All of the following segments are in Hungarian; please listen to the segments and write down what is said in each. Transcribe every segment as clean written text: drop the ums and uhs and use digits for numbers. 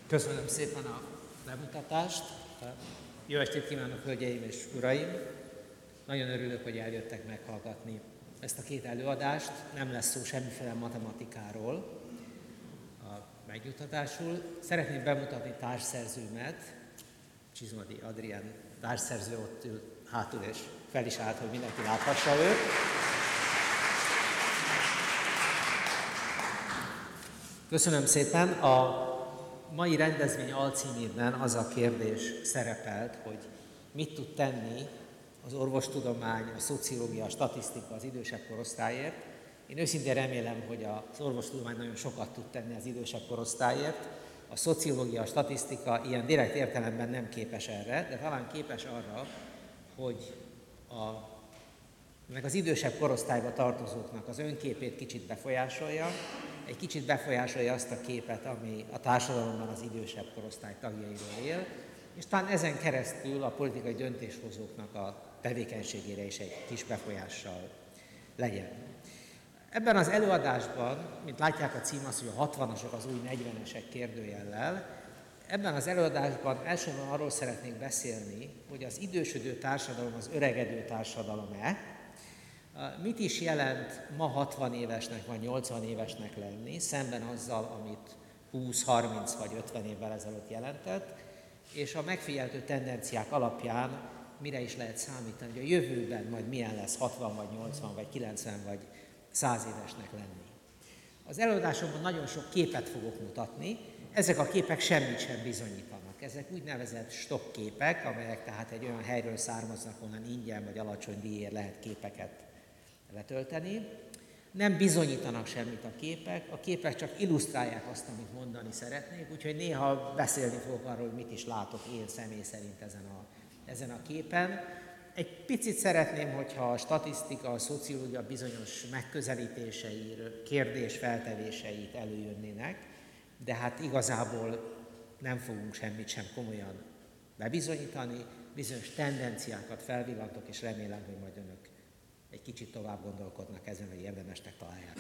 Köszönöm szépen a bemutatást. Jó estét kívánok, hölgyeim és uraim! Nagyon örülök, hogy eljöttek meghallgatni ezt a két előadást. Nem lesz szó semmiféle matematikáról a megnyugtatásul. Szeretném bemutatni társszerzőmet, Csizmadi Adrián társszerző ott ül hátul, és fel is állt, hogy mindenki láthassa őt. Köszönöm szépen! A mai rendezvény alcímében az a kérdés szerepelt, hogy mit tud tenni az orvostudomány, a szociológia, a statisztika az idősebb korosztályért. Én őszintén remélem, hogy az orvostudomány nagyon sokat tud tenni az idősebb korosztályért. A szociológia, a statisztika ilyen direkt értelemben nem képes erre, de talán képes arra, hogy meg az idősebb korosztályba tartozóknak az önképét kicsit befolyásolja, egy kicsit befolyásolja azt a képet, ami a társadalomban az idősebb korosztály tagjairól él, és talán ezen keresztül a politikai döntéshozóknak a tevékenységére is egy kis befolyással legyen. Ebben az előadásban, mint látják a cím az, hogy a 60-asok az új 40-esek kérdőjellel, ebben az előadásban elsősorban arról szeretnék beszélni, hogy az idősödő társadalom az öregedő társadalom-e, mit is jelent ma 60 évesnek vagy 80 évesnek lenni, szemben azzal, amit 20, 30 vagy 50 évvel ezelőtt jelentett, és a megfigyelhető tendenciák alapján mire is lehet számítani, hogy a jövőben majd milyen lesz 60 vagy 80 vagy 90 vagy 100 évesnek lenni. Az előadásomban nagyon sok képet fogok mutatni, ezek a képek semmit sem bizonyítanak. Ezek úgynevezett stockképek, amelyek tehát egy olyan helyről származnak, onnan ingyen vagy alacsony díjért lehet képeket letölteni. Nem bizonyítanak semmit a képek csak illusztrálják azt, amit mondani szeretnék, úgyhogy néha beszélni fogok arról, hogy mit is látok én személy szerint ezen a képen. Egy picit szeretném, hogyha a statisztika, a szociológia bizonyos megközelítései, kérdésfeltevéseit előjönnének, de hát igazából nem fogunk semmit sem komolyan bebizonyítani, bizonyos tendenciákat felvillantok, és remélem, hogy majd önök egy kicsit tovább gondolkodnak ezen, hogy érdemesnek találják.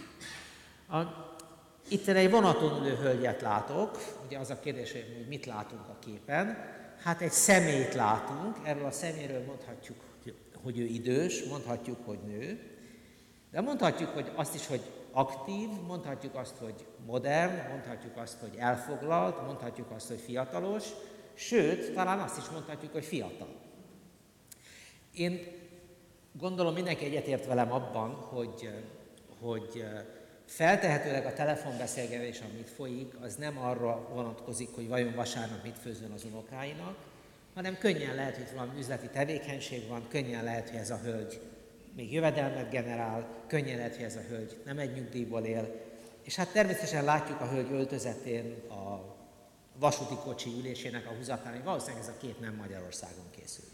Itt egy vonaton ülő hölgyet látok, ugye az a kérdés, hogy mit látunk a képen. Hát egy személyt látunk, erről a személyről mondhatjuk, hogy ő idős, mondhatjuk, hogy nő, de mondhatjuk hogy azt is, hogy aktív, mondhatjuk azt, hogy modern, mondhatjuk azt, hogy elfoglalt, mondhatjuk azt, hogy fiatalos, sőt, talán azt is mondhatjuk, hogy fiatal. Én gondolom mindenki egyetért velem abban, hogy feltehetőleg a telefonbeszélgetés, amit folyik, az nem arra vonatkozik, hogy vajon vasárnap mit főzzön az unokáinak, hanem könnyen lehet, hogy valami üzleti tevékenység van, könnyen lehet, hogy ez a hölgy még jövedelmet generál, könnyen lehet, hogy ez a hölgy nem egy nyugdíjból él, és hát természetesen látjuk a hölgy öltözetén, a vasúti kocsi ülésének a húzatán, hogy valószínűleg ez a kép nem Magyarországon készült.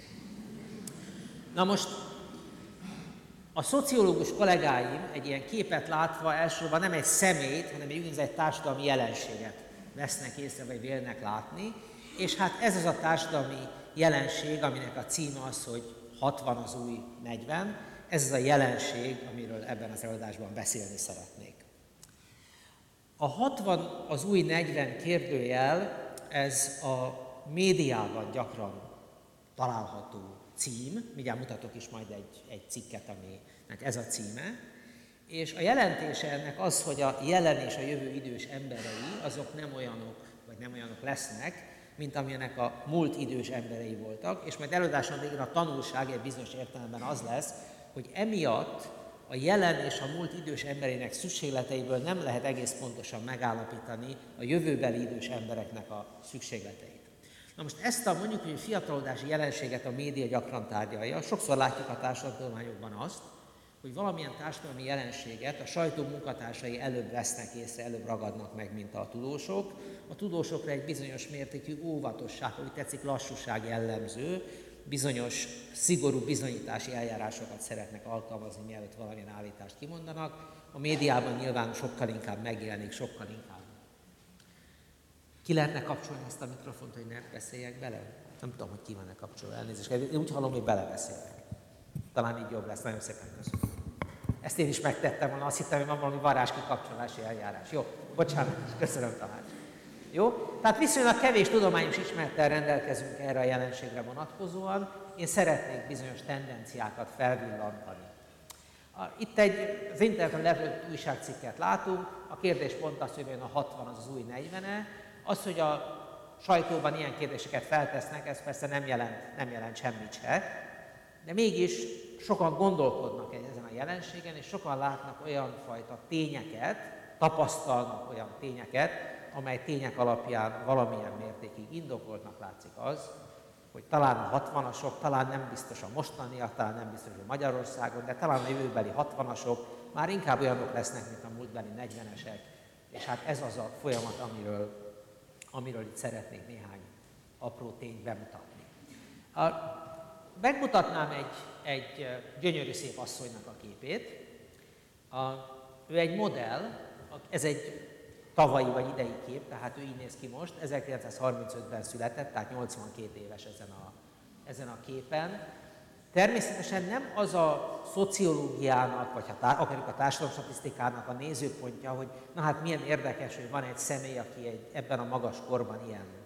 Na most a szociológus kollégáim egy ilyen képet látva elsősorban nem egy személyt, hanem egy úgynevezett társadalmi jelenséget vesznek észre, vagy vélnek látni, és hát ez az a társadalmi jelenség, aminek a címe az, hogy 60 az új 40, ez az a jelenség, amiről ebben az előadásban beszélni szeretnék. A 60 az új 40 kérdőjel, ez a médiában gyakran található cím, mindjárt mutatok is majd egy cikket, aminek ez a címe, és a jelentése ennek az, hogy a jelen és a jövő idős emberei, azok nem olyanok, vagy nem olyanok lesznek, mint amilyenek a múlt idős emberei voltak, és majd előadáson végén a tanulság egy bizonyos értelemben az lesz, hogy emiatt a jelen és a múlt idős emberének szükségleteiből nem lehet egész pontosan megállapítani a jövőbeli idős embereknek a szükségleteit. Na most ezt a mondjuk, hogy fiatalodási jelenséget a média gyakran tárgyalja. Sokszor látjuk a társadalomtudományokban azt, hogy valamilyen társadalmi jelenséget a sajtó munkatársai előbb vesznek észre, előbb ragadnak meg, mint a tudósok. A tudósokra egy bizonyos mértékű óvatosság, úgy tetszik lassúság jellemző, bizonyos szigorú bizonyítási eljárásokat szeretnek alkalmazni, mielőtt valamilyen állítást kimondanak. A médiában nyilván sokkal inkább megjelenik, sokkal inkább. Ki lehetne kapcsolni ezt a mikrofont, hogy ne beszéljek bele? Nem tudom, hogy ki van-e kapcsolva, elnézést. Én úgy hallom, hogy belebeszélek. Talán így jobb lesz. Nagyon szépen köszönöm. Ezt én is megtettem volna, azt hittem, hogy van valami varázskikapcsolási eljárás. Jó, bocsánat, köszönöm tanács. Jó? Tehát viszonylag kevés tudományos ismerettel rendelkezünk erre a jelenségre vonatkozóan. Én szeretnék bizonyos tendenciákat felvillantani. Itt az interneten levő újságcikket látunk, a kérdés pont az, hogy a 60 az új 40-e. Az, hogy a sajtóban ilyen kérdéseket feltesznek, ez persze nem jelent semmit se, de mégis sokan gondolkodnak ezen a jelenségen, és sokan látnak olyan fajta tényeket, tapasztalnak olyan tényeket, amely tények alapján valamilyen mértékig indokoltnak látszik az, hogy talán a 60-asok, talán nem biztos a mostaniak, talán nem biztos a Magyarországon, de talán a jövőbeli 60-asok már inkább olyanok lesznek, mint a múltbeli 40-esek, és hát ez az a folyamat, amiről itt szeretnék néhány apró tényt bemutatni. Megmutatnám egy gyönyörű szép asszonynak a képét. Ő egy modell, ez egy tavalyi vagy idei kép, tehát ő így néz ki most, 1935-ben született, tehát 82 éves ezen a képen. Természetesen nem az a szociológiának, vagy akár a társadalomstatisztikának a nézőpontja, hogy na hát milyen érdekes, hogy van egy személy, aki ebben a magas korban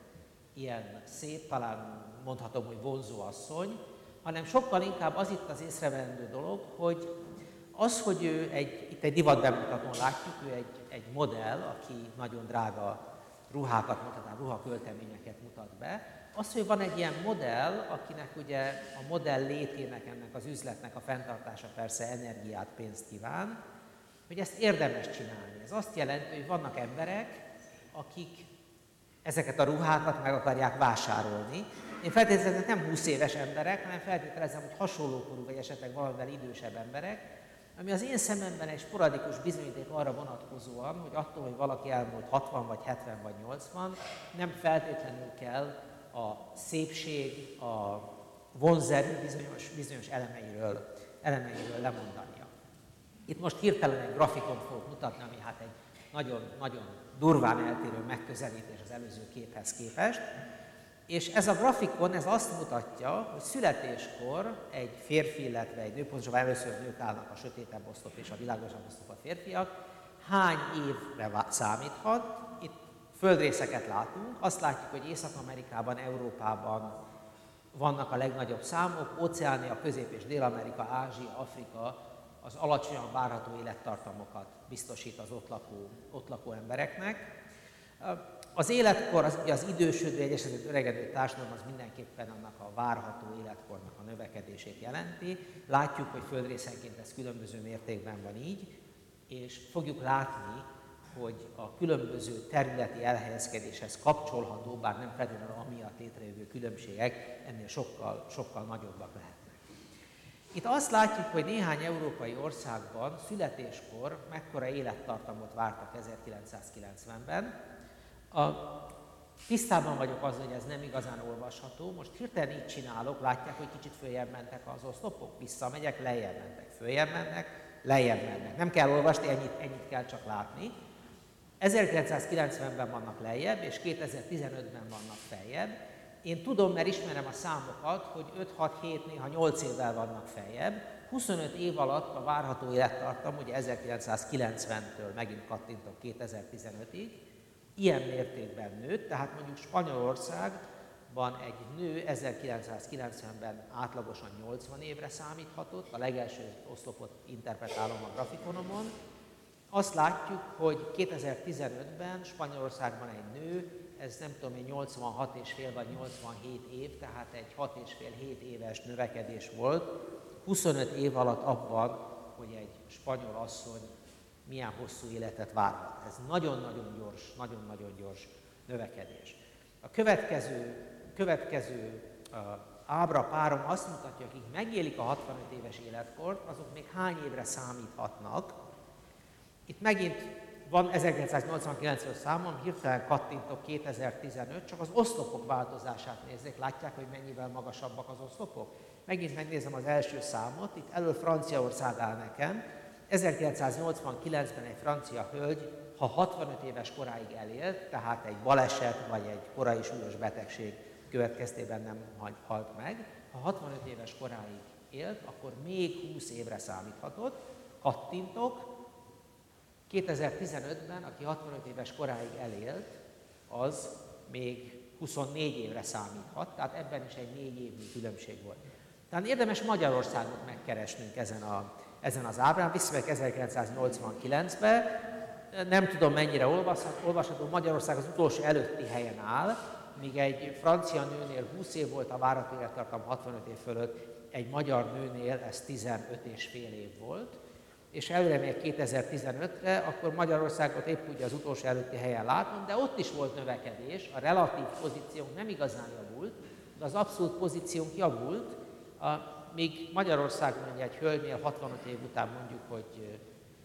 ilyen szép, talán mondhatom, hogy vonzó asszony, hanem sokkal inkább az itt az észrevendő dolog, hogy az, hogy ő itt egy divat bemutatón látjuk, ő egy modell, aki nagyon drága ruhákat mutat, ruhakölteményeket mutat be. Az, hogy van egy ilyen modell, akinek ugye a modell létének, ennek az üzletnek a fenntartása persze energiát, pénzt kíván, hogy ezt érdemes csinálni. Ez azt jelenti, hogy vannak emberek, akik ezeket a ruhákat meg akarják vásárolni. Én feltételezem, nem 20 éves emberek, hanem feltételezem, hogy hasonlókorú vagy esetleg valamivel idősebb emberek, ami az én szememben egy sporadikus bizonyíték arra vonatkozóan, hogy attól, hogy valaki elmúlt 60 vagy 70 vagy 80, nem feltétlenül kell a szépség, a vonzerő bizonyos elemeiről lemondania. Itt most hirtelen egy grafikont fogok mutatni, ami hát egy nagyon durván eltérő megközelítés az előző képhez képest. És ez a grafikon, ez azt mutatja, hogy születéskor egy férfi, illetve egy nő, pontosabban először nők állnak a sötétebb oszlop és a világosabb oszlop a férfiak, hány évre számíthat. Itt földrészeket látunk, azt látjuk, hogy Észak-Amerikában, Európában vannak a legnagyobb számok, Óceánia, Közép- és Dél-Amerika, Ázsia, Afrika az alacsonyan várható élettartamokat biztosít az ott lakó embereknek. Az életkor, az idősödő, egy esetben öregedő társadalom az mindenképpen annak a várható életkornak a növekedését jelenti. Látjuk, hogy földrészenként ez különböző mértékben van így, és fogjuk látni, hogy a különböző területi elhelyezkedéshez kapcsolható, bár nem feltétlenül amiatt létrejövő különbségek ennél sokkal nagyobbak lehetnek. Itt azt látjuk, hogy néhány európai országban születéskor mekkora élettartamot vártak 1990-ben. Tisztában vagyok azzal, hogy ez nem igazán olvasható. Most hirtelen így csinálok, látják, hogy kicsit följebb mentek az oszlopok, visszamegyek, lejjebb mentek, följebb mennek, lejjebb mennek. Nem kell olvasni, ennyit kell csak látni. 1990-ben vannak lejjebb, és 2015-ben vannak feljebb. Én tudom, mert ismerem a számokat, hogy 5-6-7, néha 8 évvel vannak feljebb. 25 év alatt a várható élettartam, ugye 1990-től megint kattintok 2015-ig, ilyen mértékben nőtt, tehát mondjuk Spanyolországban egy nő 1990-ben átlagosan 80 évre számíthatott, a legelső oszlopot interpretálom a grafikonomon. Azt látjuk, hogy 2015-ben Spanyolországban egy nő, ez nem tudom, 86,5 vagy 87 év, tehát egy 6,5-7 éves növekedés volt, 25 év alatt abban, hogy egy spanyol asszony milyen hosszú életet várhat. Ez nagyon-nagyon gyors növekedés. A következő ábra párom azt mutatja, akik megélik a 65 éves életkort, azok még hány évre számíthatnak. Itt megint van 1989-ről számom, hirtelen kattintok 2015, csak az oszlopok változását nézzék, látják, hogy mennyivel magasabbak az oszlopok? Megint megnézem az első számot, itt elől Franciaország áll nekem. 1989-ben egy francia hölgy, ha 65 éves koráig elélt, tehát egy baleset vagy egy korai súlyos betegség következtében nem halt meg, ha 65 éves koráig élt, akkor még 20 évre számíthatott. Kattintok, 2015-ben, aki 65 éves koráig elélt, az még 24 évre számíthat, tehát ebben is egy 4 évnyi különbség volt. Tehát érdemes Magyarországot megkeresnünk ezen az ábrán, visszamegyek 1989-be, nem tudom mennyire olvasható, Magyarország az utolsó előtti helyen áll, míg egy francia nőnél 20 év volt a várható élettartam 65 év fölött, egy magyar nőnél ez 15 és fél év volt, és előre még 2015-re, akkor Magyarországot épp ugye az utolsó előtti helyen látom, de ott is volt növekedés, a relatív pozíciónk nem igazán javult, de az abszolút pozíciónk javult, míg Magyarországon ugye egy hölgynél 65 év után mondjuk, hogy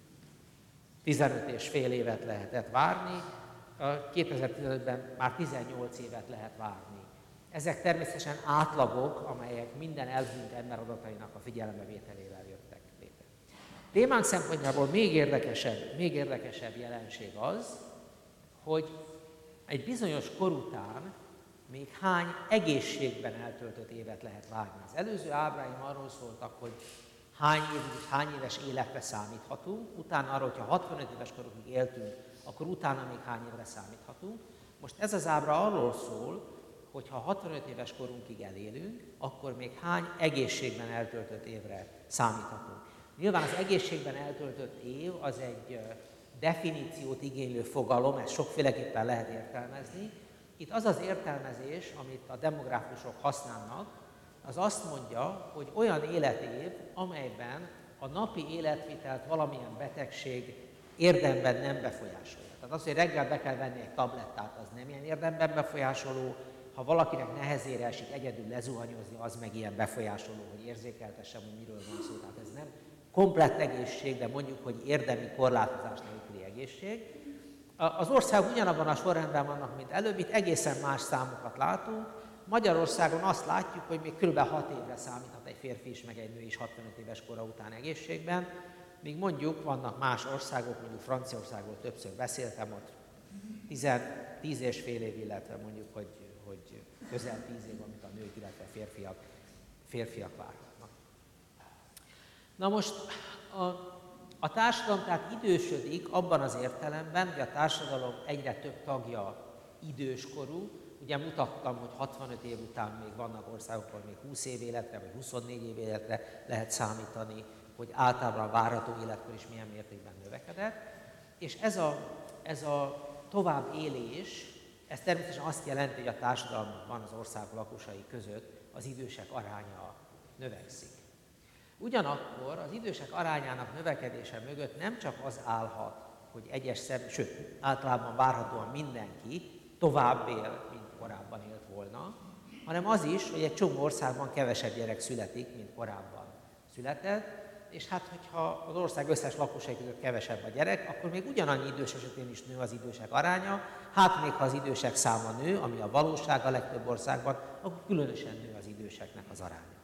15 és fél évet lehetett várni, 2015-ben már 18 évet lehet várni. Ezek természetesen átlagok, amelyek minden elhunyt ember adatainak a figyelembevételével jöttek létre. Témánk szempontjából még érdekesebb jelenség az, hogy egy bizonyos kor után még hány egészségben eltöltött évet lehet várni. Az előző ábráim arról szóltak, hogy hány éves életre számíthatunk, utána arról, hogyha 65 éves korokig éltünk, akkor utána még hány évre számíthatunk. Most ez az ábra arról szól, hogy ha 65 éves korunkig elélünk, akkor még hány egészségben eltöltött évre számíthatunk. Nyilván az egészségben eltöltött év az egy definíciót igénylő fogalom, ezt sokféleképpen lehet értelmezni. Itt az az értelmezés, amit a demográfusok használnak, az azt mondja, hogy olyan életév, amelyben a napi életvitelt valamilyen betegség érdemben nem befolyásolja. Tehát az, hogy reggel be kell venni egy tablettát, az nem ilyen érdemben befolyásoló, ha valakinek nehezére esik egyedül lezuhanyozni, az meg ilyen befolyásoló, hogy érzékeltessem, hogy miről van szó. Tehát ez nem komplett egészség, de mondjuk, hogy érdemi korlátozás nélküli egészség. Az ország ugyanabban a sorrendben vannak, mint előbb, itt egészen más számokat látunk. Magyarországon azt látjuk, hogy még kb. 6 évre számíthat egy férfi is, meg egy nő is 65 éves kora után egészségben, míg mondjuk vannak más országok, mondjuk Franciaországról többször beszéltem, ott 10 és fél év, illetve mondjuk, hogy közel 10 év, amit a nők, illetve férfiak várhatnak. Na most a társadalom tehát idősödik abban az értelemben, hogy a társadalom egyre több tagja időskorú. Ugye mutattam, hogy 65 év után még vannak országok, ahol még 20 év életre, vagy 24 év életre lehet számítani, hogy általában a várható életkor is milyen mértékben növekedett. És ez a tovább élés, ez természetesen azt jelenti, hogy a társadalomban az ország lakosai között az idősek aránya növekszik. Ugyanakkor az idősek arányának növekedése mögött nem csak az állhat, hogy sőt, általában várhatóan mindenki tovább él, mint korábban élt volna, hanem az is, hogy egy csomó országban kevesebb gyerek születik, mint korábban született, és hát, hogyha az ország összes lakosai között kevesebb a gyerek, akkor még ugyanannyi idős esetén is nő az idősek aránya, hát még ha az idősek száma nő, ami a valóság a legtöbb országban, akkor különösen nő az időseknek az aránya.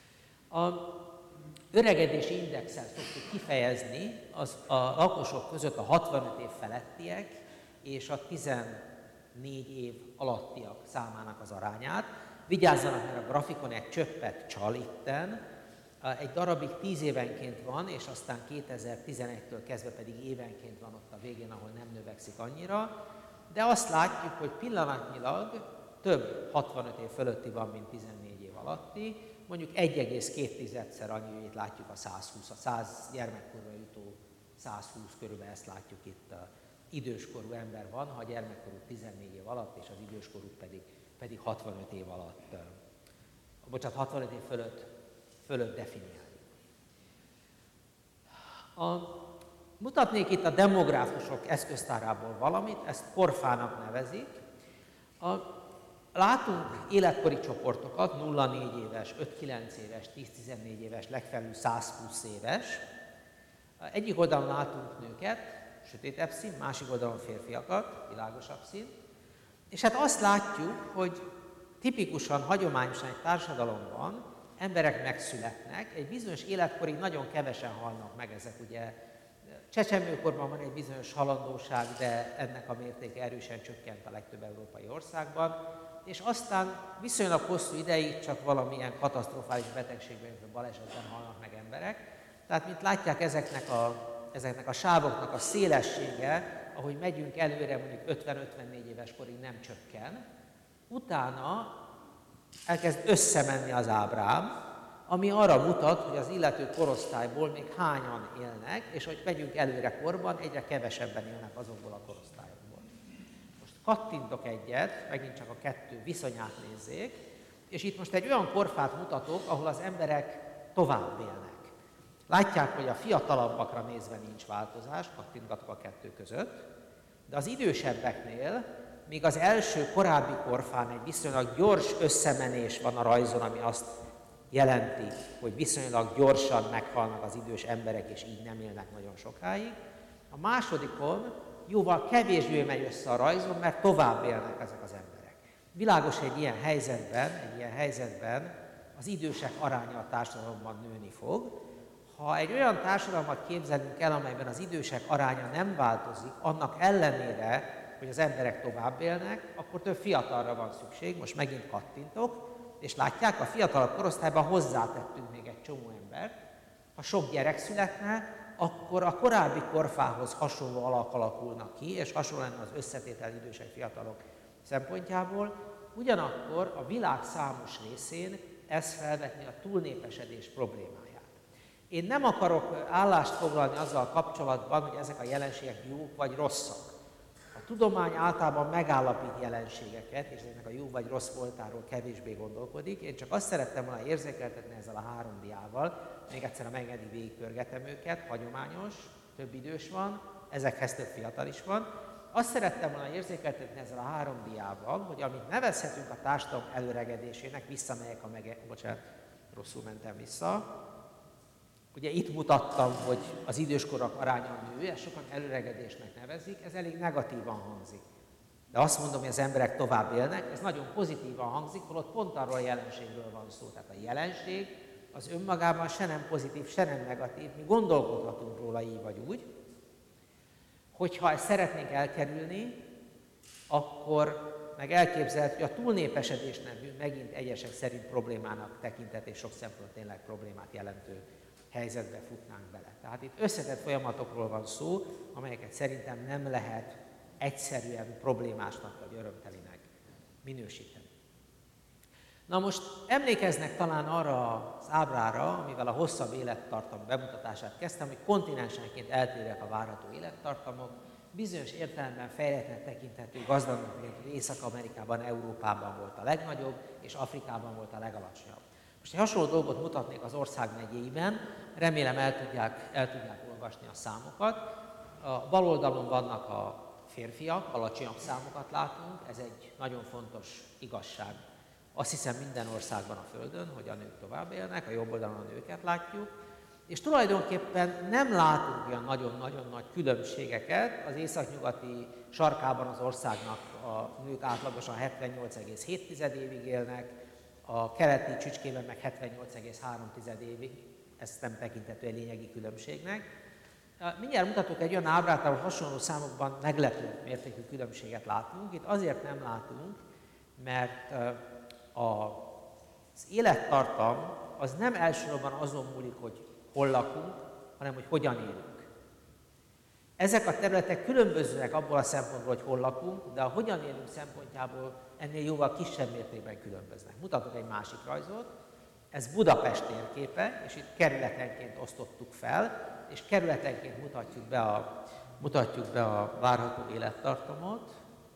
A öregedési indexet szoktuk kifejezni a lakosok között a 65 év felettiek és a 14 év alattiak számának az arányát. Vigyázzanak, mert a grafikon egy csöppet csal itten, egy darabig 10 évenként van, és aztán 2011-től kezdve pedig évenként van ott a végén, ahol nem növekszik annyira, de azt látjuk, hogy pillanatnyilag több 65 év fölötti van, mint 14 év alatti, mondjuk 1,2-szer annyi, itt látjuk a 120, a 100 gyermekkorra jutó 120 körülbelül, ezt látjuk itt, időskorú ember van, ha a gyermekkorú 14 év alatt, és az időskorú pedig 65 év alatt, 65 év fölött definiáljuk. Mutatnék itt a demográfusok eszköztárából valamit, ezt korfának nevezik. Látunk életkori csoportokat, 0-4 éves, 5-9 éves, 10-14 éves, legfelül 120 éves. Egyik oldalon látunk nőket, sötétebb szín, másik oldalon férfiakat, világosabb szín. És hát azt látjuk, hogy tipikusan, hagyományosan egy társadalomban emberek megszületnek, egy bizonyos életkorig nagyon kevesen halnak meg ezek, ugye csecsemőkorban van egy bizonyos halandóság, de ennek a mértéke erősen csökkent a legtöbb európai országban, és aztán viszonylag hosszú ideig csak valamilyen katasztrofális betegségben, vagy balesetben halnak meg emberek. Tehát, mint látják, ezeknek a sávoknak a szélessége ahogy megyünk előre, mondjuk 50-54 éves korig nem csökken, utána elkezd összemenni az ábrám, ami arra mutat, hogy az illető korosztályból még hányan élnek, és hogy megyünk előre korban, egyre kevesebben élnek azokból a korosztályokból. Most kattintok egyet, megint csak a kettő viszonyát nézzék, és itt most egy olyan korfát mutatok, ahol az emberek tovább élnek. Látják, hogy a fiatalabbakra nézve nincs változás, kattintgatok a kettő között, de az idősebbeknél, még az első korábbi korfán egy viszonylag gyors összemenés van a rajzon, ami azt jelenti, hogy viszonylag gyorsan meghalnak az idős emberek, és így nem élnek nagyon sokáig. A másodikon jóval kevésbé megy össze a rajzon, mert tovább élnek ezek az emberek. Világos, egy ilyen helyzetben az idősek aránya a társadalomban nőni fog. Ha egy olyan társadalmat képzelünk el, amelyben az idősek aránya nem változik, annak ellenére, hogy az emberek tovább élnek, akkor több fiatalra van szükség. Most megint kattintok, és látják, a fiatalabb korosztályban hozzátettünk még egy csomó embert. Ha sok gyerek születne, akkor a korábbi korfához hasonló alak alakulnak ki, és hasonló lenne az összetétel idősek, fiatalok szempontjából. Ugyanakkor a világ számos részén ez felvetni a túlnépesedés problémáját. Én nem akarok állást foglalni azzal kapcsolatban, hogy ezek a jelenségek jók vagy rosszak. A tudomány általában megállapít jelenségeket, és ennek a jó vagy rossz voltáról kevésbé gondolkodik. Én csak azt szerettem volna érzékeltetni ezzel a 3 diával, még egyszer, ha megengedi, végigpörgetem őket, hagyományos, több idős van, ezekhez több fiatal is van. Azt szerettem volna érzékeltetni ezzel a 3 diával, hogy amit nevezhetünk a társadalom előregedésének, visszamegyek bocsánat, rosszul mentem vissza. Ugye itt mutattam, hogy az időskorok aránya nő, ezt sokan előregedésnek nevezik, ez elég negatívan hangzik. De azt mondom, hogy az emberek tovább élnek, ez nagyon pozitívan hangzik, holott pont arról a jelenségről van szó. Tehát a jelenség az önmagában se nem pozitív, se nem negatív, mi gondolkodhatunk róla így vagy úgy. Hogyha ezt szeretnénk elkerülni, akkor meg elképzelhető, hogy a túlnépesedés nevű, megint egyesek szerint problémának tekintett, és sok szempontból tényleg problémát jelentő helyzetbe futnánk bele. Tehát itt összetett folyamatokról van szó, amelyeket szerintem nem lehet egyszerűen problémásnak vagy örömtelinek minősíteni. Na most emlékeznek talán arra az ábrára, amivel a hosszabb élettartam bemutatását kezdtem, hogy kontinensenként eltérőek a várható élettartamok, bizonyos értelemben fejlettnek tekinthető gazdagnak, hogy Észak-Amerikában, Európában volt a legnagyobb, és Afrikában volt a legalacsonyabb. Most egy hasonló dolgot mutatnék az ország megyéiben, remélem el tudják olvasni a számokat. A bal oldalon vannak a férfiak, alacsonyabb számokat látunk, ez egy nagyon fontos igazság. Azt hiszem minden országban a Földön, hogy a nők tovább élnek, a jobb oldalon a nőket látjuk, és tulajdonképpen nem látunk olyan nagyon-nagyon nagy különbségeket. Az északnyugati sarkában az országnak a nők átlagosan 78,7 évig élnek, a keleti csücskében meg 78,3 évig, ez nem tekinthető egy lényegi különbségnek. Mindjárt mutatok egy olyan ábrát, ahol hasonló számokban meglepő mértékű különbséget látunk. Itt azért nem látunk, mert az élettartam az nem elsősorban azon múlik, hogy hol lakunk, hanem hogy hogyan élünk. Ezek a területek különbözőek abból a szempontból, hogy hol lakunk, de a hogyan élünk szempontjából ennél jóval kisebb mértékben különböznek. Mutatok egy másik rajzot, ez Budapest térképe, és itt kerületenként osztottuk fel, és kerületenként mutatjuk be a várható élettartamot.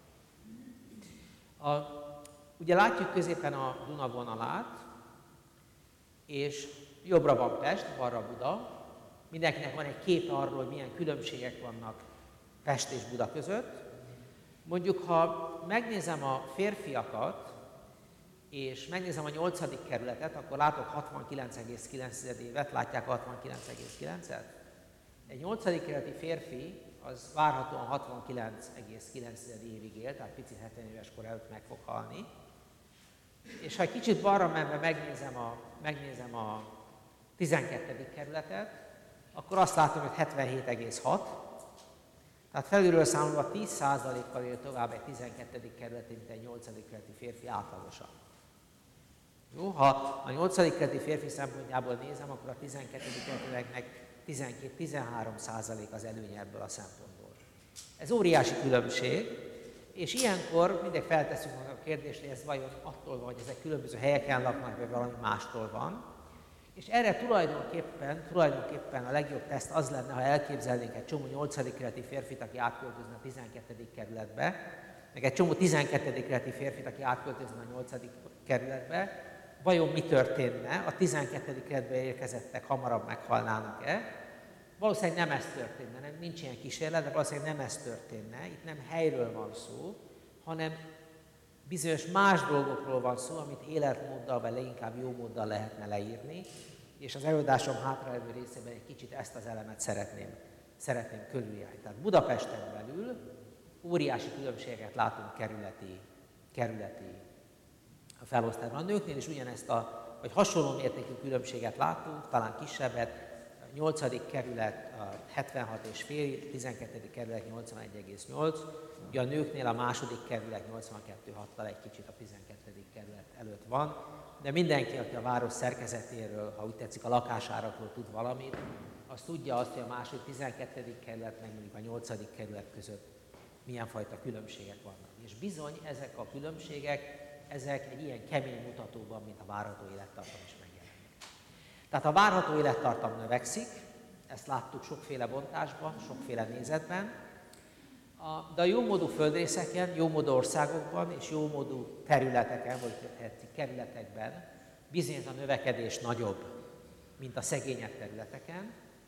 Ugye látjuk középen a Duna vonalát, és jobbra van Pest, balra Buda. Mindenkinek van egy képe arról, hogy milyen különbségek vannak Pest és Buda között. Mondjuk, ha megnézem a férfiakat, és megnézem a 8. kerületet, akkor látok 69,9 évet, látják a 69,9-et? Egy 8. kerületi férfi az várhatóan 69,9 évig él, tehát picit 70 éves kor előtt meg fog halni. És ha egy kicsit balra menve megnézem a 12. kerületet, akkor azt látom, hogy 77,6. Tehát felülről számolva 10%-kal él tovább egy 12. kerületi, mint egy 8. kerületi férfi átlagosan. Jó, ha a 8. kerületi férfi szempontjából nézem, akkor a 12. kerületnek 12-13% az előnye ebből a szempontból. Ez óriási különbség, és ilyenkor mindig feltesszük magunknak a kérdést, hogy ez vajon attól van, hogy ezek különböző helyeken laknak, vagy valami mástól van. És erre tulajdonképpen a legjobb teszt az lenne, ha elképzelnénk egy csomó 8. kerületi férfit, aki átköltözne a 12. kerületbe, meg egy csomó 12. kerületi férfit, aki átköltözne a 8. kerületbe, vajon mi történne? A 12. kerületbe érkezettek hamarabb meghalnának-e? Valószínűleg nem ez történne, nem, nincs ilyen kísérlet, de valószínűleg nem ez történne. Itt nem helyről van szó, hanem bizonyos más dolgokról van szó, amit életmóddal, vagy leginkább jó móddal lehetne leírni, és az előadásom hátralévő részében egy kicsit ezt az elemet szeretném körüljárni. Tehát Budapesten belül óriási különbséget látunk kerületi felosztásban. A nőknél is ugyanezt vagy hasonló mértékű különbséget látunk, talán kisebbet, 8. kerület 76,5, 12. kerület 81,8, ugye a nőknél a 2. kerület 82,6-tal egy kicsit a 12. kerület előtt van, de mindenki, aki a város szerkezetéről, ha úgy tetszik, a lakásárakról tud valamit, az tudja azt, hogy a 12. kerület meg mondjuk a 8. kerület között milyen fajta különbségek vannak. És bizony ezek a különbségek, ezek egy ilyen kemény mutatóban, mint a várható élettartam is megjelennek. Tehát a várható élettartam növekszik, ezt láttuk sokféle bontásban, sokféle nézetben, de a jómódú földrészeken, jómódú országokban és jómódú területeken, vagy kerületekben bizony a növekedés nagyobb, mint a szegényebb területeken,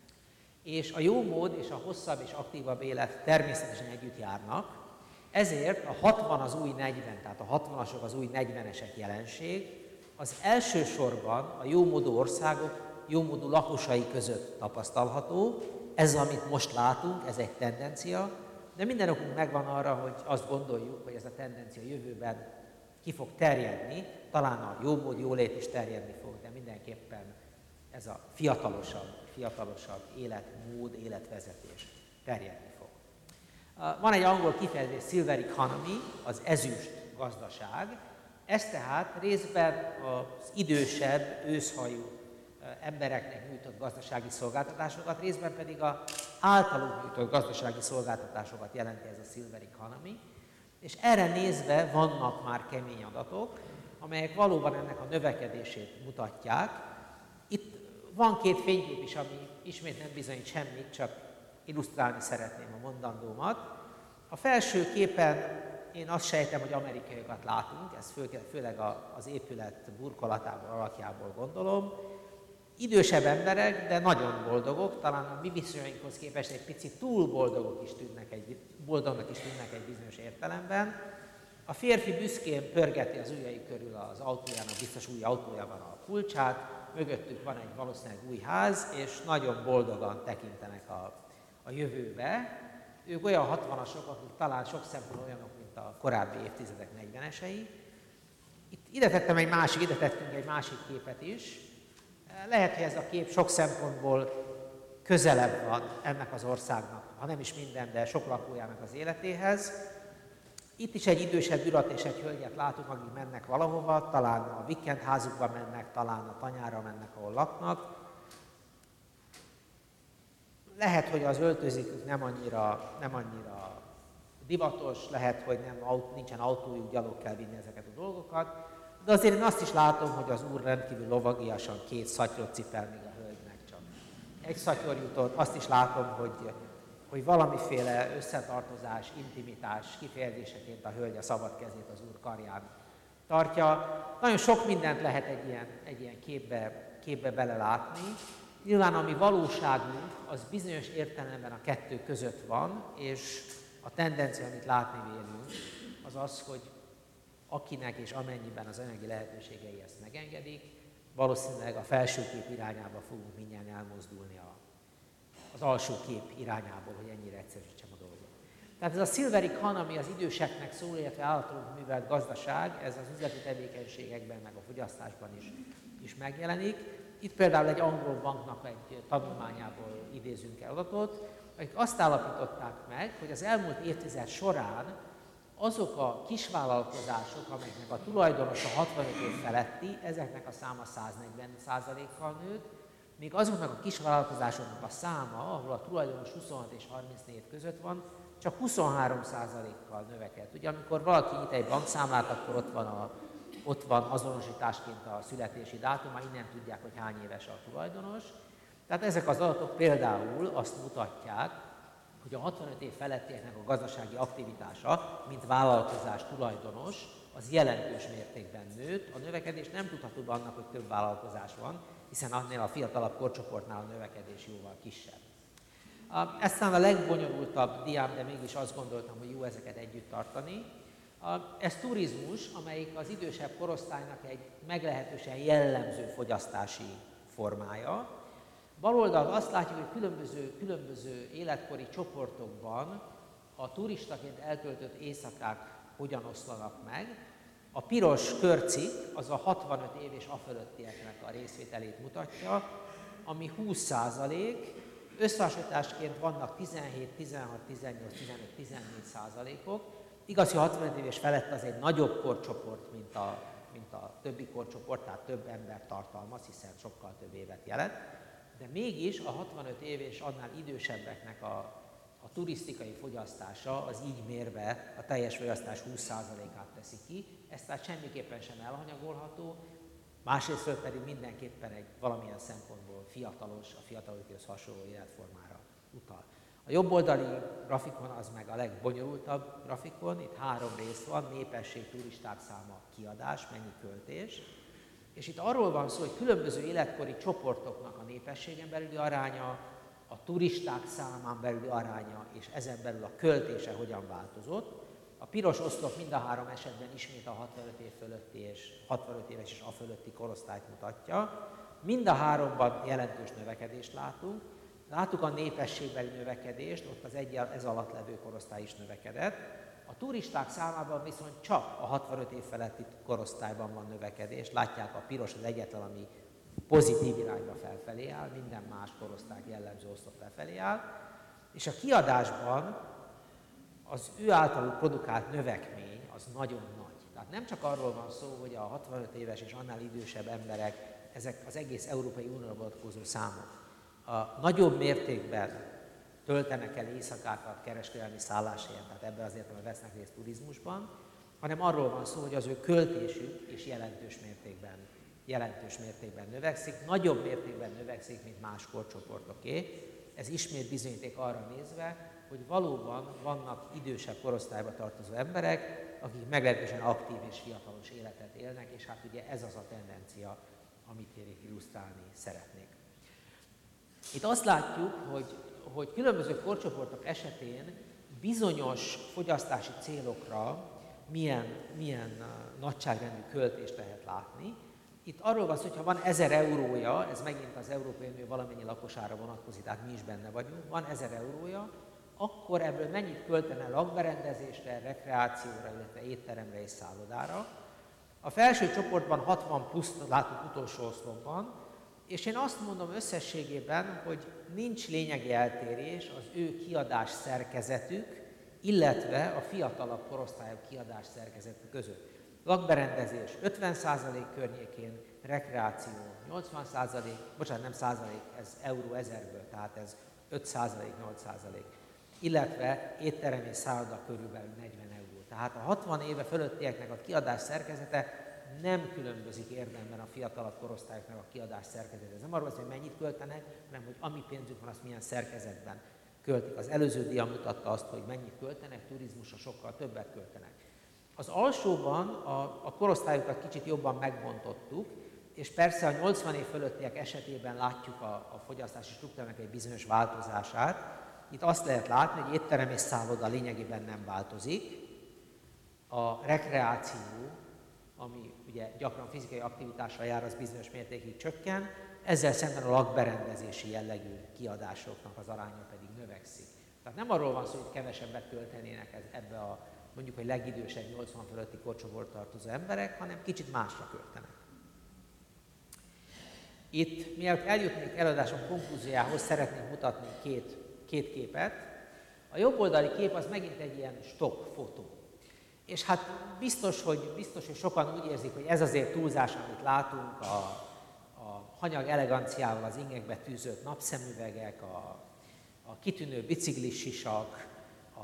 és a jómód és a hosszabb és aktívabb élet természetesen együtt járnak, ezért a 60 az új 40, tehát a 60-asok az új 40-esek jelenség, az elsősorban a jómódú országok jómódú lakosai között tapasztalható. Ez, amit most látunk, ez egy tendencia, de minden okunk megvan arra, hogy azt gondoljuk, hogy ez a tendencia jövőben ki fog terjedni, talán a jómód, jólét is terjedni fog, de mindenképpen ez a fiatalosabb életmód, életvezetés terjedni fog. Van egy angol kifejezés, silver economy, az ezüst gazdaság. Ez tehát részben az idősebb, őszhajú embereknek nyújtott gazdasági szolgáltatásokat, részben pedig az általuk nyújtott gazdasági szolgáltatásokat jelenti ez a silver economy, és erre nézve vannak már kemény adatok, amelyek valóban ennek a növekedését mutatják. Itt van 2 fénykép is, ami ismét nem bizonyít semmit, csak illusztrálni szeretném a mondandómat. A felső képen én azt sejtem, hogy amerikaiakat látunk, ezt főleg az épület burkolatából, alakjából gondolom. Idősebb emberek, de nagyon boldogok, talán a mi viszonyainkhoz képest egy picit túl boldognak is tűnnek egy bizonyos értelemben. A férfi büszkén pörgeti az ujjai körül az autójának, biztos új autója van a kulcsát, mögöttük van egy valószínűleg új ház, és nagyon boldogan tekintenek a jövőbe. Ők olyan 60-asok, akik talán sok szempontból olyanok, mint a korábbi évtizedek 40-esei. Ide tettünk egy másik képet is. Lehet, hogy ez a kép sok szempontból közelebb van ennek az országnak, ha nem is minden, de sok lakójának az életéhez. Itt is egy idősebb urat és egy hölgyet látunk, akik mennek valahova, talán a vikendházukba mennek, talán a tanyára mennek, ahol laknak. Lehet, hogy az öltözékük nem annyira divatos, lehet, hogy nincsen autójuk, gyalog kell vinni ezeket a dolgokat, de azért én azt is látom, hogy az úr rendkívül lovagiasan 2 szatyrot cipel, míg a hölgynek csak egy szatyor jutott. Azt is látom, hogy valamiféle összetartozás, intimitás kifejezéseként a hölgy a szabad kezét az úr karján tartja. Nagyon sok mindent lehet egy ilyen képbe belelátni. Nyilván a mi valóságunk az bizonyos értelemben a 2 között van, és a tendencia, amit látni vélünk, az az, hogy akinek és amennyiben az anyagi lehetőségei ezt megengedik, valószínűleg a felső kép irányába fogunk mindjárt elmozdulni az alsó kép irányából, hogy ennyire egyszerűsítsem a dolgot. Tehát ez a silver economy az időseknek szól, illetve általunk művelt gazdaság, ez az üzleti tevékenységekben, meg a fogyasztásban is megjelenik. Itt például egy angol banknak egy tanulmányából idézünk el adatot, akik azt állapították meg, hogy az elmúlt évtized során azok a kisvállalkozások, amelyeknek a tulajdonosa 65 év feletti, ezeknek a száma 140%-kal nőtt, míg azoknak a kisvállalkozásoknak a száma, ahol a tulajdonos 26 és 34 év között van, csak 23%-kal növekedett. Ugye amikor valaki nyit egy bankszámlát, akkor ott van azonosításként a születési dátuma, innen tudják, hogy hány éves a tulajdonos. Tehát ezek az adatok például azt mutatják, hogy a 65 év felettieknek a gazdasági aktivitása, mint vállalkozás tulajdonos, az jelentős mértékben nőtt. A növekedés nem tudható be annak, hogy több vállalkozás van, hiszen annél a fiatalabb korcsoportnál a növekedés jóval kisebb. Ez talán a legbonyolultabb diám, de mégis azt gondoltam, hogy jó ezeket együtt tartani. Ez turizmus, amelyik az idősebb korosztálynak egy meglehetősen jellemző fogyasztási formája. Bal oldalt azt látjuk, hogy különböző életkori csoportokban a turistaként eltöltött éjszakák hogyan oszlanak meg. A piros körcik az a 65 év és afölöttieknek a részvételét mutatja, ami 20%, összehasonlításként vannak 17, 16, 18, 15, 14%-ok. Igaz, hogy 65 éves felett az egy nagyobb korcsoport, mint a többi korcsoport, tehát több ember tartalmaz, hiszen sokkal több évet jelent. De mégis a 65 év és annál idősebbeknek a turisztikai fogyasztása az így mérve a teljes fogyasztás 20%-át teszi ki. Ez tehát semmiképpen sem elhanyagolható, másrésztről pedig mindenképpen egy valamilyen szempontból fiatalos, a fiatalokhoz hasonló életformára utal. A jobboldali grafikon az meg a legbonyolultabb grafikon, itt 3 rész van, népesség, turisták száma, kiadás, mennyi költés. És itt arról van szó, hogy különböző életkori csoportoknak a népességen belüli aránya, a turisták számán belüli aránya és ezen belül a költése hogyan változott. A piros oszlop mind a 3 esetben ismét a 65 év fölötti és 65 éves és a fölötti korosztályt mutatja. Mind a 3-ban jelentős növekedést látunk. Láttuk a népességbeli növekedést, ott az ez alatt levő korosztály is növekedett. A turisták számában viszont csak a 65 év feletti korosztályban van növekedés. Látják, a piros az egyetlen, ami pozitív irányba felfelé áll, minden más korosztály jellemző oszlop lefelé áll. És a kiadásban az ő általuk produkált növekmény az nagyon nagy. Tehát nem csak arról van szó, hogy a 65 éves és annál idősebb emberek, ezek az egész Európai Unióra vonatkozó számok, a nagyobb mértékben töltenek el éjszakákat kereskedelmi szálláshelyen, tehát ebben az értelemben vesznek részt turizmusban, hanem arról van szó, hogy az ő költésük is jelentős mértékben növekszik, nagyobb mértékben növekszik, mint más korcsoportoké. Ez ismét bizonyíték arra nézve, hogy valóban vannak idősebb korosztályba tartozó emberek, akik meglehetősen aktív és fiatalos életet élnek, és hát ugye ez az a tendencia, amit én illusztrálni szeretnék. Itt azt látjuk, hogy különböző korcsoportok esetén bizonyos fogyasztási célokra milyen nagyságrendű költést lehet látni. Itt arról van szó, hogy ha van 1000 eurója, ez megint az Európai Unió valamennyi lakosára vonatkozik, tehát mi is benne vagyunk, van 1000 eurója, akkor ebből mennyit költene lakberendezésre, rekreációra, illetve étteremre és szállodára. A felső csoportban 60 plusz látunk utolsó oszlopban, és én azt mondom összességében, hogy nincs lényegi eltérés az ő kiadás szerkezetük, illetve a fiatalabb korosztályok kiadás szerkezetük között. Lakberendezés 50% környékén, rekreáció 80%, bocsánat, nem százalék, ez euró 1000-ből, tehát ez 5%, 8%, illetve étterem és szálloda körülbelül 40 euró. Tehát a 60 éve fölöttieknek a kiadás szerkezete nem különbözik érdemben a fiatalabb korosztályoknak a kiadás szerkezete. Ez nem arról, hogy mennyit költenek, hanem hogy ami pénzük van, azt milyen szerkezetben költik. Az előző dia mutatta azt, hogy mennyit költenek, turizmusra sokkal többet költenek. Az alsóban a korosztályokat kicsit jobban megbontottuk, és persze a 80 év fölöttiek esetében látjuk a fogyasztási struktúrának egy bizonyos változását. Itt azt lehet látni, hogy étterem és szálloda lényegében nem változik. A rekreáció, ami ugye gyakran fizikai aktivitással jár, az bizonyos mértékig csökken, ezzel szemben a lakberendezési jellegű kiadásoknak az aránya pedig növekszik. Tehát nem arról van szó, hogy kevesebbet költenének ebbe a mondjuk, hogy legidősebb 80 fölötti korcsoport tartozó emberek, hanem kicsit másra költenek. Itt, mielőtt eljutnék előadásom konklúziójához, szeretnék mutatni két képet. A jobb oldali kép az megint egy ilyen stock fotó. És hát biztos, hogy sokan úgy érzik, hogy ez azért túlzás, amit látunk, a hanyag eleganciával az ingekbe tűzött napszemüvegek, a kitűnő biciklis sisak, a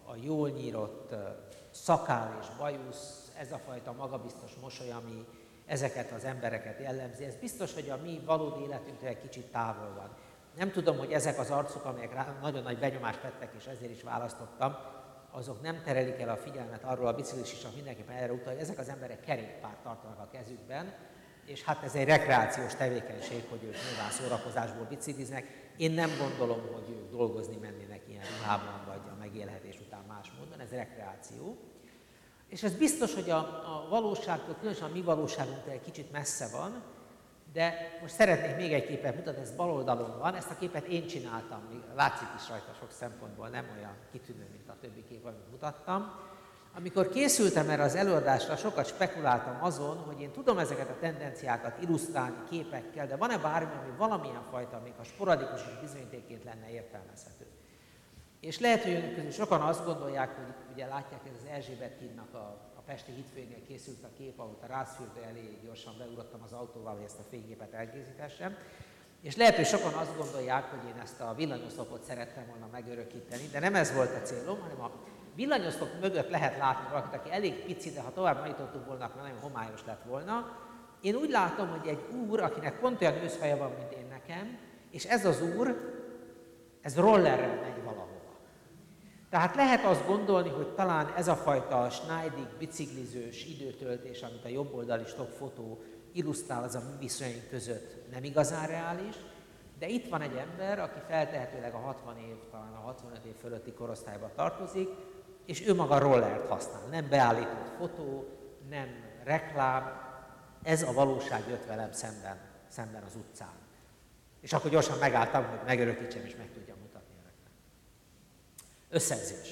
a jól nyírott szakál és bajusz, ez a fajta magabiztos mosoly, ami ezeket az embereket jellemzi, ez biztos, hogy a mi valódi életünktől egy kicsit távol van. Nem tudom, hogy ezek az arcok, amelyek nagyon nagy benyomást tettek, és ezért is választottam, azok nem terelik el a figyelmet arról, a biciklis is csak mindenképpen erre utal, hogy ezek az emberek kerékpárt tartanak a kezükben, és hát ez egy rekreációs tevékenység, hogy ők nyilván szórakozásból bicikliznek. Én nem gondolom, hogy ők dolgozni mennének ilyen ruhában, vagy a megélhetés után más módon, ez rekreáció. És ez biztos, hogy a valóságtól, különösen a mi valóságunktól egy kicsit messze van, de most szeretnék még egy képet mutatni, ez bal oldalon van, ezt a képet én csináltam, látszik is rajta sok szempontból, nem olyan kitűnő, mint a többi kép, amit mutattam. Amikor készültem erre az előadásra, sokat spekuláltam azon, hogy én tudom ezeket a tendenciákat illusztrálni képekkel, de van-e bármi, ami valamilyen fajta, még a sporadikus és bizonyítékként lenne értelmezhető. És lehet, hogy önök közül sokan azt gondolják, hogy ugye látják, ez az Erzsébet hídnak a Pesti hídfőjénél készült a kép, ahol a Rászfürdő elé gyorsan beugrottam az autóval, hogy ezt a fényképet elkészíthessem. És lehet, hogy sokan azt gondolják, hogy én ezt a villanyoszlopot szerettem volna megörökíteni, de nem ez volt a célom, hanem a villanyoszlop mögött lehet látni valakit, aki elég pici, de ha tovább nagyítottuk volna, akkor nagyon homályos lett volna. Én úgy látom, hogy egy úr, akinek pont olyan őszhaja van, mint én nekem, és ez az úr, ez rollerrel megy valahova. Tehát lehet azt gondolni, hogy talán ez a fajta Schneidig biciklizős időtöltés, amit a jobb oldali stock fotó illusztrál, az a mi viszonyaink között nem igazán reális, de itt van egy ember, aki feltehetőleg a 60 év, talán a 65 év fölötti korosztályba tartozik, és ő maga rollert használ. Nem beállított fotó, nem reklám, ez a valóság jött velem szemben az utcán. És akkor gyorsan megálltam, hogy megörökítsem és meg tudjam mutatni önöknek. Összegzés.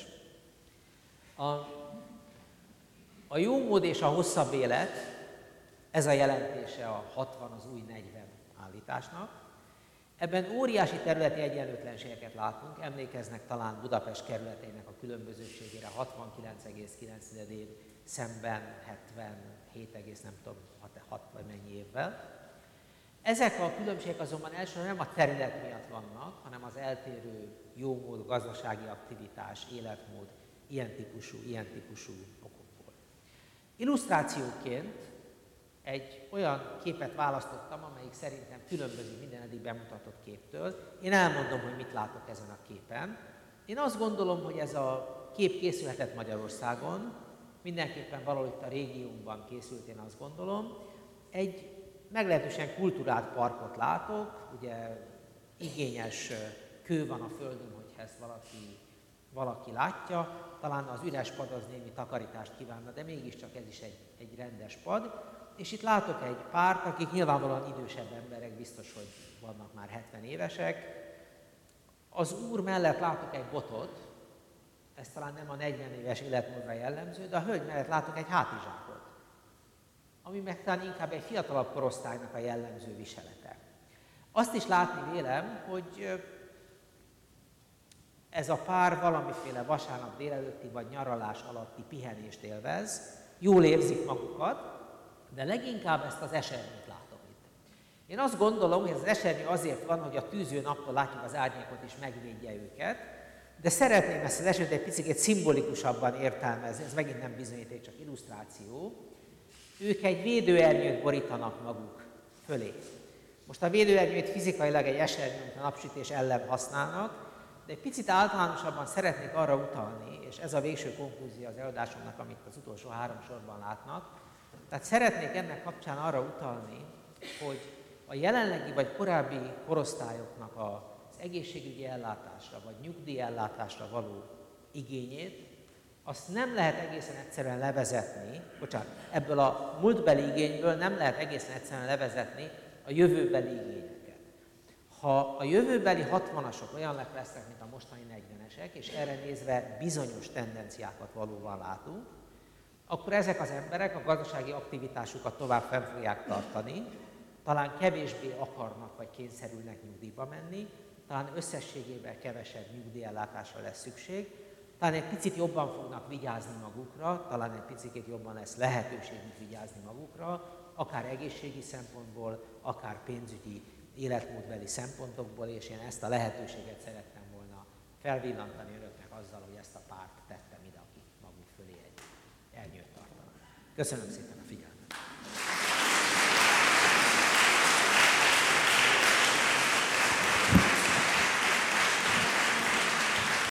A jó mód és a hosszabb élet, ez a jelentése a 60 az új 40 állításnak. Ebben óriási területi egyenlőtlenségeket látunk, emlékeznek talán Budapest kerületeinek a különbözőségére 69,9 év szemben 77, nem tudom, 6 vagy mennyi évvel. Ezek a különbségek azonban elsősorban nem a terület miatt vannak, hanem az eltérő jómód, gazdasági aktivitás, életmód, ilyen típusú okokból. Illusztrációként egy olyan képet választottam, amelyik szerintem különbözik minden eddig bemutatott képtől. Én elmondom, hogy mit látok ezen a képen. Én azt gondolom, hogy ez a kép készülhetett Magyarországon, mindenképpen valahol itt a régiónkban készült, én azt gondolom. Egy meglehetősen kulturált parkot látok, ugye igényes kő van a földön, hogyha ezt valaki látja. Talán az üres pad az némi takarítást kívánna, de mégiscsak ez is egy rendes pad. És itt látok egy párt, akik nyilvánvalóan idősebb emberek, biztos, hogy vannak már 70 évesek. Az úr mellett látok egy botot, ez talán nem a 40 éves életmódra jellemző, de a hölgy mellett látok egy hátizsákot, ami meg talán inkább egy fiatalabb korosztálynak a jellemző viselete. Azt is látni vélem, hogy ez a pár valamiféle vasárnap délelőtti vagy nyaralás alatti pihenést élvez, jól érzik magukat, de leginkább ezt az esernyőt látom itt. Én azt gondolom, hogy ez az esernyő azért van, hogy a tűző naptól látjuk az árnyékot és megvédje őket, de szeretném ezt az esernyőt egy picit szimbolikusabban értelmezni, ez megint nem bizonyíték, csak illusztráció. Ők egy védőernyőt borítanak maguk fölé. Most a védőernyőt fizikailag egy esernyő, mint a napsütés ellen használnak, de egy picit általánosabban szeretnék arra utalni, és ez a végső konklúzió az előadásomnak, amit az utolsó 3 sorban látnak. Tehát szeretnék ennek kapcsán arra utalni, hogy a jelenlegi vagy korábbi korosztályoknak az egészségügyi ellátásra vagy nyugdíjellátásra való igényét, azt nem lehet egészen egyszerűen levezetni, ebből a múltbeli igényből nem lehet egészen egyszerűen levezetni a jövőbeli igényeket. Ha a jövőbeli 60-asok olyanok lesznek, mint a mostani 40-esek, és erre nézve bizonyos tendenciákat valóban látunk, akkor ezek az emberek a gazdasági aktivitásukat tovább fenn fogják tartani, talán kevésbé akarnak vagy kényszerülnek nyugdíjba menni, talán összességében kevesebb nyugdíjellátásra lesz szükség, talán egy picit jobban fognak vigyázni magukra, talán egy picit jobban lesz lehetőségük vigyázni magukra, akár egészségi szempontból, akár pénzügyi, életmódbeli szempontokból, és én ezt a lehetőséget szerettem volna felvillantani önöknek azzal, hogy ezt a párt tettem Köszönöm szépen a figyelmet!